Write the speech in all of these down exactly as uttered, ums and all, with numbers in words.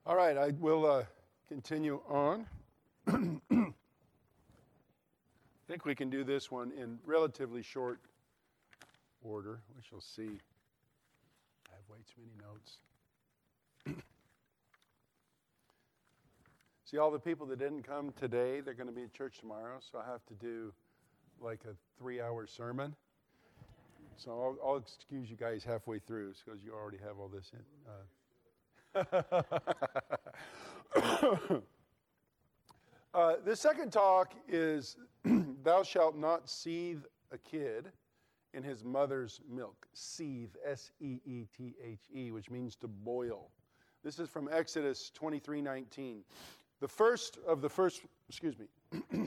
All right, I will uh, continue on. I think we can do this one in relatively short order. We shall see. I have way too many notes. See, all the people that didn't come today, they're going to be at church tomorrow, so I have to do like a three-hour sermon. So I'll, I'll excuse you guys halfway through because you already have all this in. Uh, uh, the second talk is, thou shalt not seethe a kid in his mother's milk. Seethe, S E E T H E, which means to boil. This is from Exodus twenty-three nineteen. The first of the first, excuse me.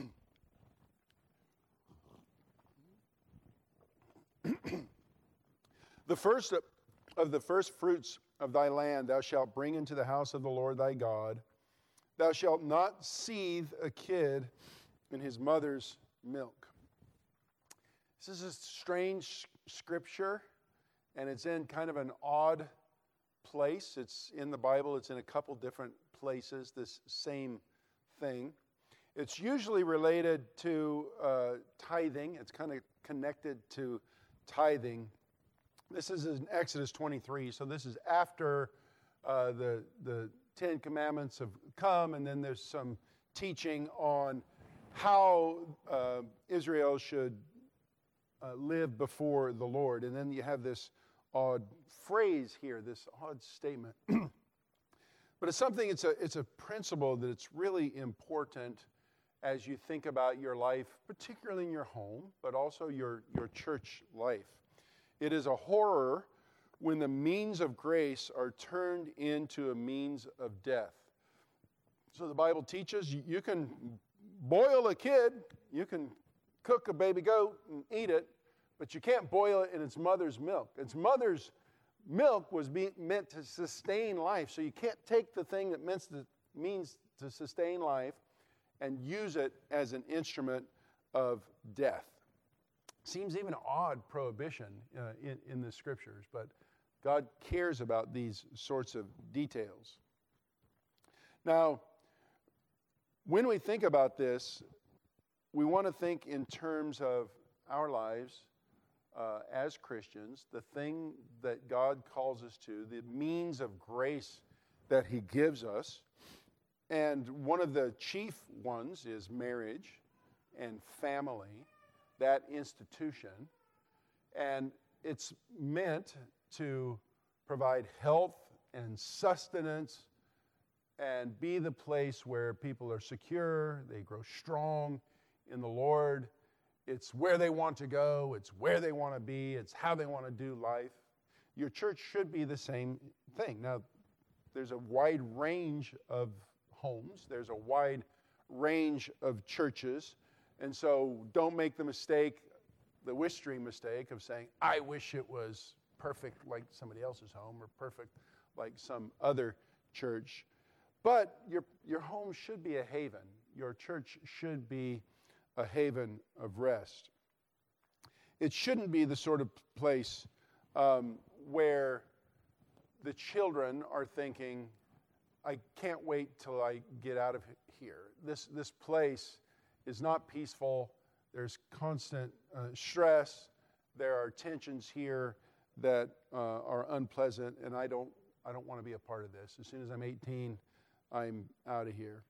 The first of the first fruits of thy land thou shalt bring into the house of the Lord thy God. Thou shalt not seethe a kid in his mother's milk. This is a strange scripture, and it's in kind of an odd place. It's in the Bible. It's in a couple different places, this same thing. It's usually related to uh, tithing. It's kind of connected to tithing. This is in Exodus twenty-three, so this is after uh, the, the Ten Commandments have come, and then there's some teaching on how uh, Israel should uh, live before the Lord. And then you have this odd phrase here, this odd statement. But it's something, it's a, it's a principle that it's really important as you think about your life, particularly in your home, but also your, your church life. It is a horror when the means of grace are turned into a means of death. So the Bible teaches you can boil a kid, you can cook a baby goat and eat it, but you can't boil it in its mother's milk. Its mother's milk was be, meant to sustain life, so you can't take the thing that means to, means to sustain life and use it as an instrument of death. Seems even an odd prohibition uh, in, in the scriptures, but God cares about these sorts of details. Now, when we think about this, we want to think in terms of our lives uh, as Christians, the thing that God calls us to, the means of grace that He gives us. And one of the chief ones is marriage and family, that institution. And it's meant to provide health and sustenance and be the place where people are secure, they grow strong in the Lord. It's where they want to go, it's where they want to be, it's how they want to do life. Your church should be the same thing. Now, there's a wide range of homes, there's a wide range of churches, and so don't make the mistake, the Wistry mistake of saying, I wish it was perfect like somebody else's home or perfect like some other church. But your, your home should be a haven. Your church should be a haven of rest. It shouldn't be the sort of place um, where the children are thinking, I can't wait till I get out of here. This, this place is not peaceful. There's constant uh, stress. There are tensions here that uh, are unpleasant, and I don't I don't want to be a part of this. As soon as I'm eighteen, I'm out of here.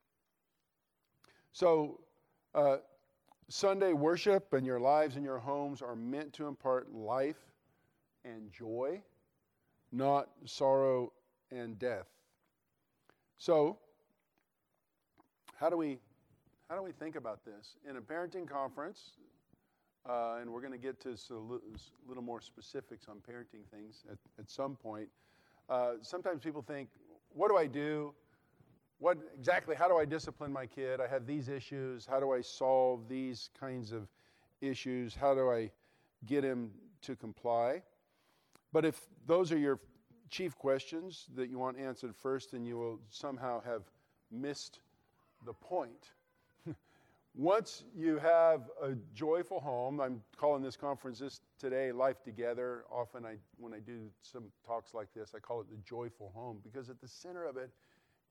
So uh, Sunday worship and your lives and your homes are meant to impart life and joy, not sorrow and death. So how do we how do we think about this? In a parenting conference, uh, and we're going to get to a little more specifics on parenting things at, at some point, uh, sometimes people think, what do I do? What exactly, how do I discipline my kid? I have these issues. How do I solve these kinds of issues? How do I get him to comply? But if those are your chief questions that you want answered first, then you will somehow have missed the point. Once you have a joyful home, I'm calling this conference this today Life Together. Often I, when I do some talks like this, I call it the joyful home, because at the center of it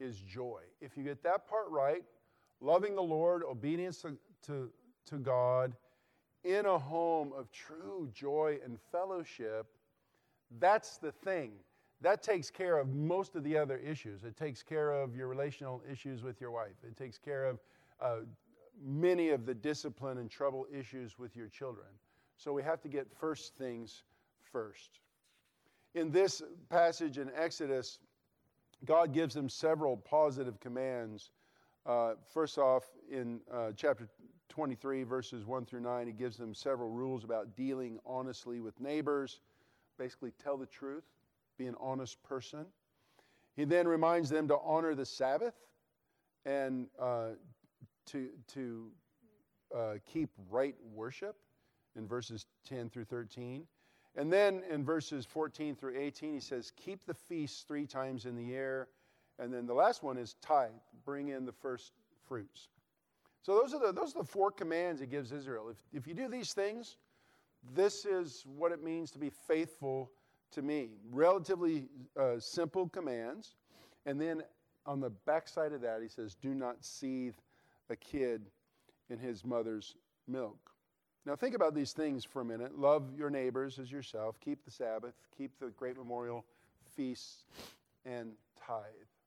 is joy. If you get that part right, loving the Lord, obedience to, to, to God, in a home of true joy and fellowship, that's the thing. That takes care of most of the other issues. It takes care of your relational issues with your wife. It takes care of uh, many of the discipline and trouble issues with your children. So we have to get first things first. In this passage in Exodus, God gives them several positive commands. Uh, first off, in uh, chapter twenty-three, verses one through nine, he gives them several rules about dealing honestly with neighbors. Basically, tell the truth, be an honest person. He then reminds them to honor the Sabbath and uh, to, to uh, keep right worship in verses ten through thirteen. And then in verses fourteen through eighteen, he says, keep the feasts three times in the year. And then the last one is tithe, bring in the first fruits. So those are the, those are the four commands he gives Israel. If, if you do these things, this is what it means to be faithful to me. Relatively uh, simple commands. And then on the backside of that, he says, do not seethe a kid in his mother's milk. Now think about these things for a minute. Love your neighbors as yourself. Keep the Sabbath. Keep the great memorial feasts and tithe.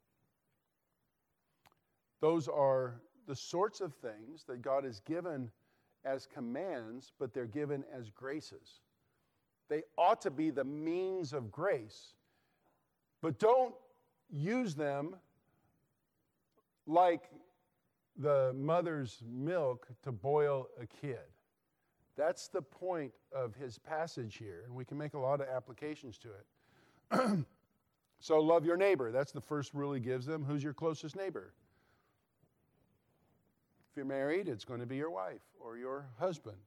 Those are the sorts of things that God has given as commands, but they're given as graces. They ought to be the means of grace, but don't use them like the mother's milk to boil a kid. That's the point of his passage here, and we can make a lot of applications to it. So love your neighbor. That's the first rule he gives them. Who's your closest neighbor? If you're married, it's going to be your wife or your husband.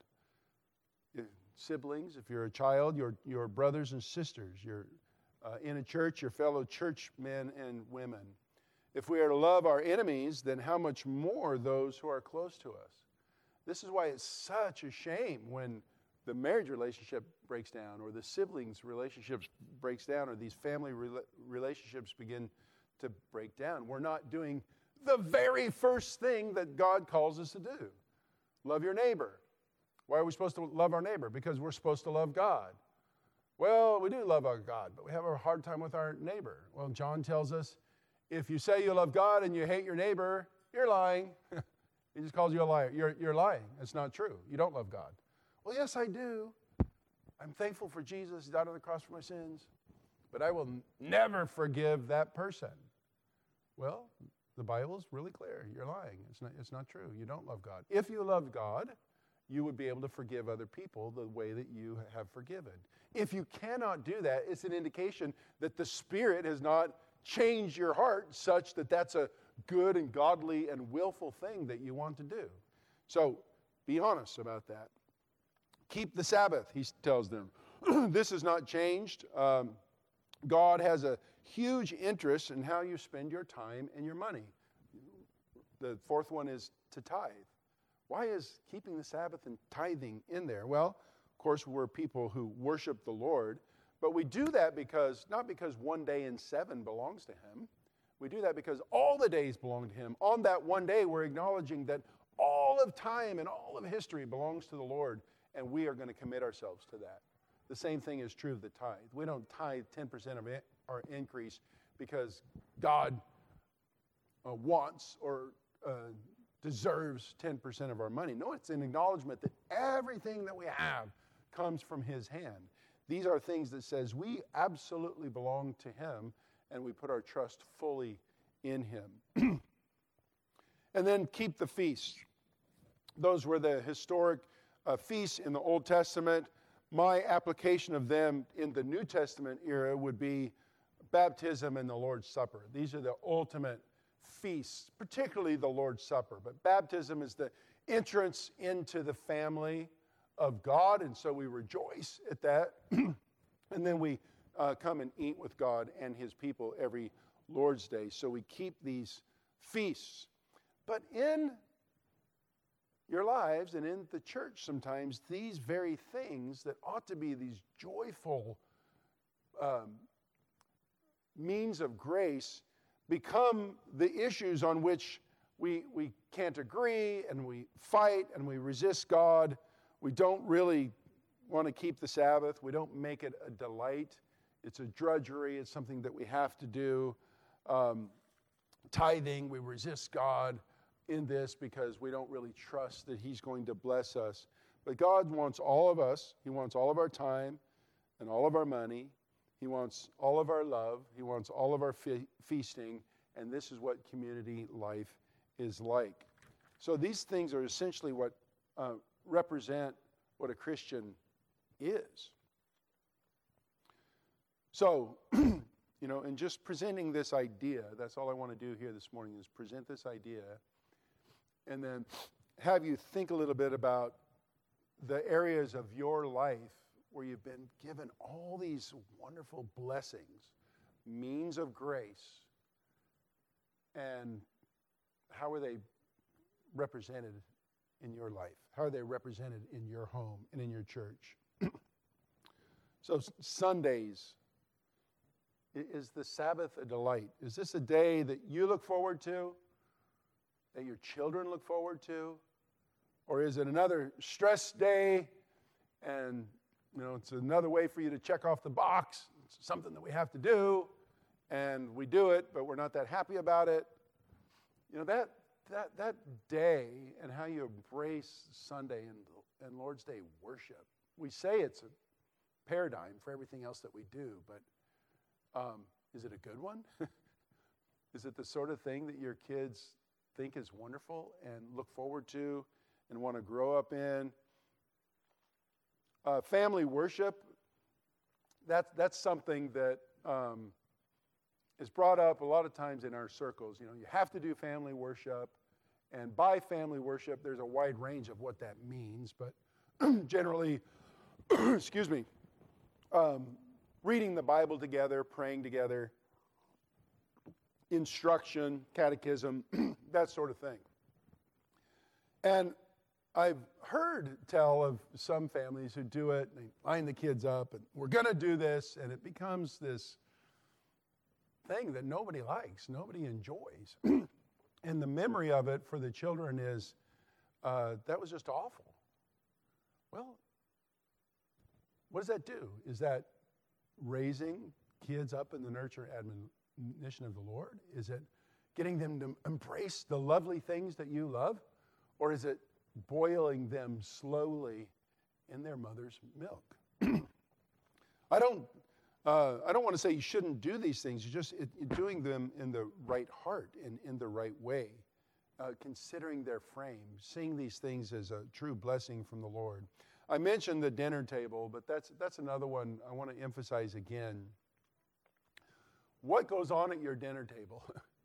If, siblings, if you're a child, your, your brothers and sisters. You're uh, in a church, your fellow church men and women. If we are to love our enemies, then how much more those who are close to us? This is why it's such a shame when the marriage relationship breaks down or the siblings relationships breaks down or these family re- relationships begin to break down. We're not doing the very first thing that God calls us to do. Love your neighbor. Why are we supposed to love our neighbor? Because we're supposed to love God. Well, we do love our God, but we have a hard time with our neighbor. Well, John tells us, if you say you love God and you hate your neighbor, you're lying. He just calls you a liar. You're, you're lying. It's not true. You don't love God. Well, yes, I do. I'm thankful for Jesus. He died on the cross for my sins. But I will n- never forgive that person. Well, the Bible's really clear. You're lying. It's not, it's not true. You don't love God. If you loved God, you would be able to forgive other people the way that you have forgiven. If you cannot do that, it's an indication that the Spirit has not changed your heart such that that's a good and godly and willful thing that you want to do. So be honest about that. Keep the Sabbath, he tells them. This has not changed. Um, God has a huge interest in how you spend your time and your money. The fourth one is to tithe. Why is keeping the Sabbath and tithing in there? Well, of course, we're people who worship the Lord, but we do that because, not because one day in seven belongs to him. We do that because all the days belong to him. On that one day, we're acknowledging that all of time and all of history belongs to the Lord, and we are going to commit ourselves to that. The same thing is true of the tithe. We don't tithe ten percent of our increase because God uh, wants or uh, deserves ten percent of our money. No, it's an acknowledgement that everything that we have comes from his hand. These are things that says we absolutely belong to him, and we put our trust fully in him. And then keep the feasts. Those were the historic uh, feasts in the Old Testament. My application of them in the New Testament era would be baptism and the Lord's Supper. These are the ultimate feasts, particularly the Lord's Supper. But baptism is the entrance into the family of God, and so we rejoice at that. And then we uh, come and eat with God and his people every Lord's Day. So we keep these feasts. But in your lives and in the church sometimes, these very things that ought to be these joyful um, means of grace become the issues on which we, we can't agree, and we fight, and we resist God. We don't really want to keep the Sabbath. We don't make it a delight. It's a drudgery. It's something that we have to do. Um, tithing, we resist God in this because we don't really trust that He's going to bless us. But God wants all of us. He wants all of our time and all of our money. He wants all of our love. He wants all of our fe- feasting. And this is what community life is like. So these things are essentially what uh, represent what a Christian is. So, you know, in just presenting this idea, that's all I want to do here this morning is present this idea and then have you think a little bit about the areas of your life where you've been given all these wonderful blessings, means of grace, and how are they represented in your life? How are they represented in your home and in your church? So Sundays, is the Sabbath a delight? Is this a day that you look forward to, that your children look forward to? Or is it another stress day and, you know, it's another way for you to check off the box? It's something that we have to do, and we do it, but we're not that happy about it. You know, that that that day and how you embrace Sunday and, and Lord's Day worship. We say it's a paradigm for everything else that we do, but um, is it a good one? Is it the sort of thing that your kids think is wonderful and look forward to and want to grow up in? Uh, family worship, that's, that's something that um, is brought up a lot of times in our circles. You know, you have to do family worship, and by family worship, there's a wide range of what that means, but generally, excuse me, um, reading the Bible together, praying together, instruction, catechism, that sort of thing. And I've heard tell of some families who do it, and they line the kids up, and we're going to do this, and it becomes this thing that nobody likes, nobody enjoys. And the memory of it for the children is, uh, that was just awful. Well, what does that do? Is that raising kids up in the nurture and admonition of the Lord? Is it getting them to embrace the lovely things that you love? Or is it boiling them slowly in their mother's milk? I don't uh, I don't want to say you shouldn't do these things. You're just it, you're doing them in the right heart and in the right way, uh, considering their frame, seeing these things as a true blessing from the Lord. I mentioned the dinner table, but that's that's another one I want to emphasize again. What goes on at your dinner table?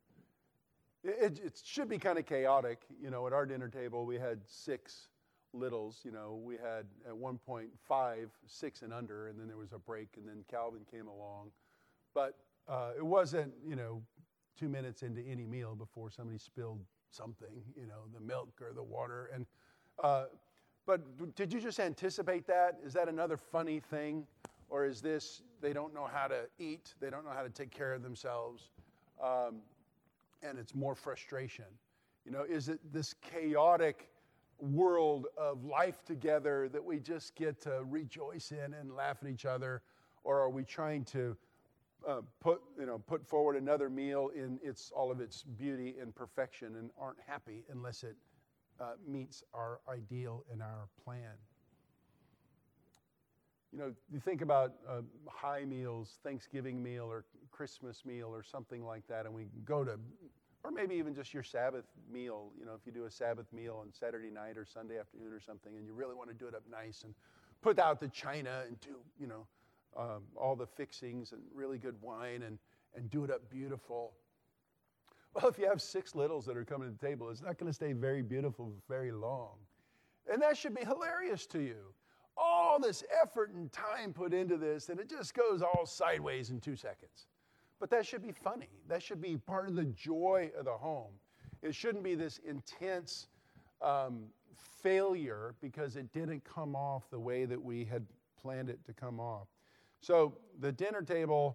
it, it should be kind of chaotic. You know, at our dinner table, we had six littles. You know, we had at one point five, six and under, and then there was a break, and then Calvin came along. But uh, it wasn't, you know, two minutes into any meal before somebody spilled something, you know, the milk or the water. And uh, But did you just anticipate that? Is that another funny thing? Or is this, they don't know how to eat, they don't know how to take care of themselves, um, and it's more frustration? You know, is it this chaotic world of life together that we just get to rejoice in and laugh at each other? Or are we trying to uh, put, you know, put forward another meal in its all of its beauty and perfection and aren't happy unless it Uh, meets our ideal and our plan? You know, you think about uh, high meals, Thanksgiving meal or Christmas meal or something like that, and we go to, or maybe even just your Sabbath meal. You know, if you do a Sabbath meal on Saturday night or Sunday afternoon or something, and you really want to do it up nice and put out the china and do, you know, um, all the fixings and really good wine and, and do it up beautiful. Well, if you have six littles that are coming to the table, it's not going to stay very beautiful for very long. And that should be hilarious to you. All this effort and time put into this, and it just goes all sideways in two seconds. But that should be funny. That should be part of the joy of the home. It shouldn't be this intense um, failure because it didn't come off the way that we had planned it to come off. So the dinner table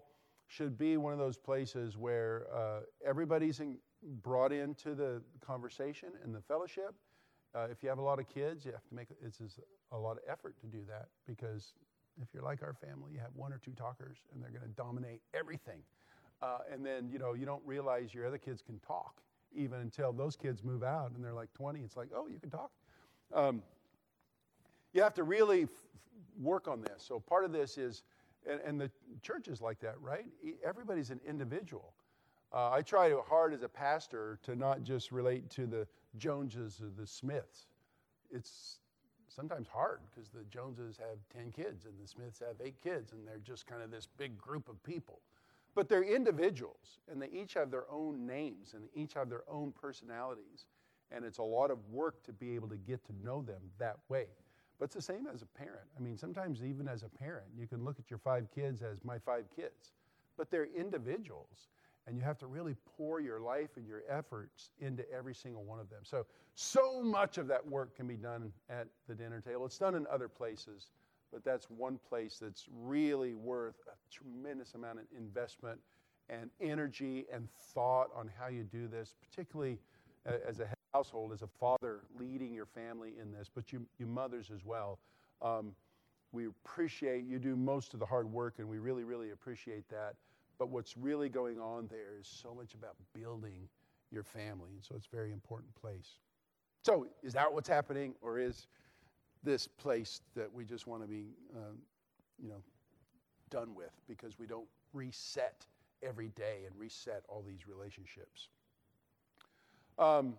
should be one of those places where uh, everybody's in, brought into the conversation and the fellowship. Uh, if you have a lot of kids, you have to make it's a lot of effort to do that, because if you're like our family, you have one or two talkers and they're going to dominate everything. Uh, and then, you know, you don't realize your other kids can talk even until those kids move out and they're like twenty. It's like, oh, you can talk. Um, you have to really f- work on this. So part of this is, and, and the church is like that, right? Everybody's an individual. Uh, I try hard as a pastor to not just relate to the Joneses or the Smiths. It's sometimes hard because the Joneses have ten kids and the Smiths have eight kids, and they're just kind of this big group of people. But they're individuals, and they each have their own names, and they each have their own personalities. And it's a lot of work to be able to get to know them that way. But it's the same as a parent. I mean, sometimes even as a parent, you can look at your five kids as my five kids. But they're individuals, and you have to really pour your life and your efforts into every single one of them. So, so much of that work can be done at the dinner table. It's done in other places, but that's one place that's really worth a tremendous amount of investment and energy and thought on how you do this, particularly as a household, as a father leading your family in this, but you, you mothers as well. Um, we appreciate, you do most of the hard work, and we really, really appreciate that. But what's really going on there is so much about building your family, and so it's a very important place. So is that what's happening, or is this place that we just want to be, um, you know, done with because we don't reset every day and reset all these relationships? Um,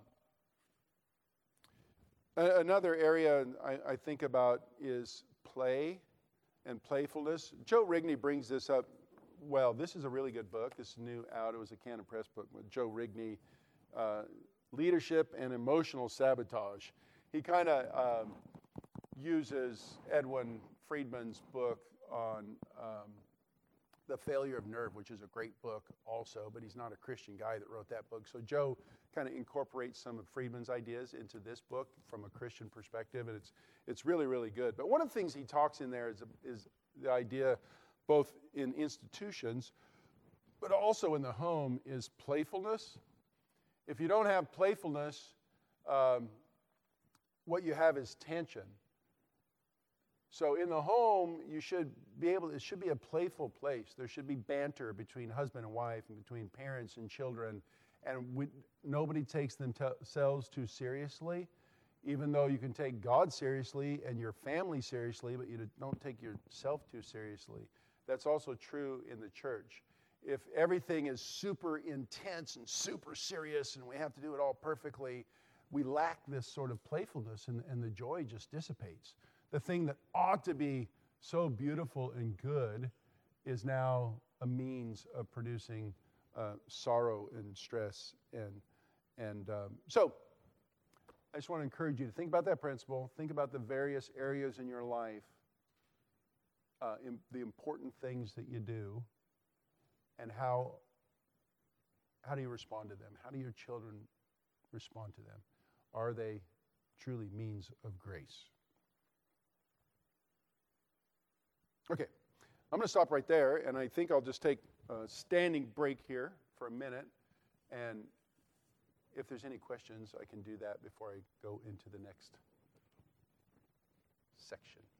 a- another area I, I think about is play and playfulness. Joe Rigney brings this up well. This is a really good book. This is new out. It was a Canon Press book with Joe Rigney, uh, Leadership and Emotional Sabotage. He kind of um, uses Edwin Friedman's book on um, The Failure of Nerve, which is a great book also, but he's not a Christian guy that wrote that book. So Joe kind of incorporates some of Friedman's ideas into this book from a Christian perspective, and it's it's really, really good. But one of the things he talks in there is, is the idea, both in institutions, but also in the home, is playfulness. If you don't have playfulness, um, what you have is tension. So in the home, you should be able to, it should be a playful place. There should be banter between husband and wife and between parents and children. And we, nobody takes themselves too seriously, even though you can take God seriously and your family seriously, but you don't take yourself too seriously. That's also true in the church. If everything is super intense and super serious and we have to do it all perfectly, we lack this sort of playfulness, and, and the joy just dissipates. The thing that ought to be so beautiful and good is now a means of producing uh, sorrow and stress. And, and um, so I just want to encourage you to think about that principle. Think about the various areas in your life, uh, in the important things that you do, and how, how do you respond to them? How do your children respond to them? Are they truly means of grace? Okay, I'm going to stop right there, and I think I'll just take a standing break here for a minute, and if there's any questions, I can do that before I go into the next section.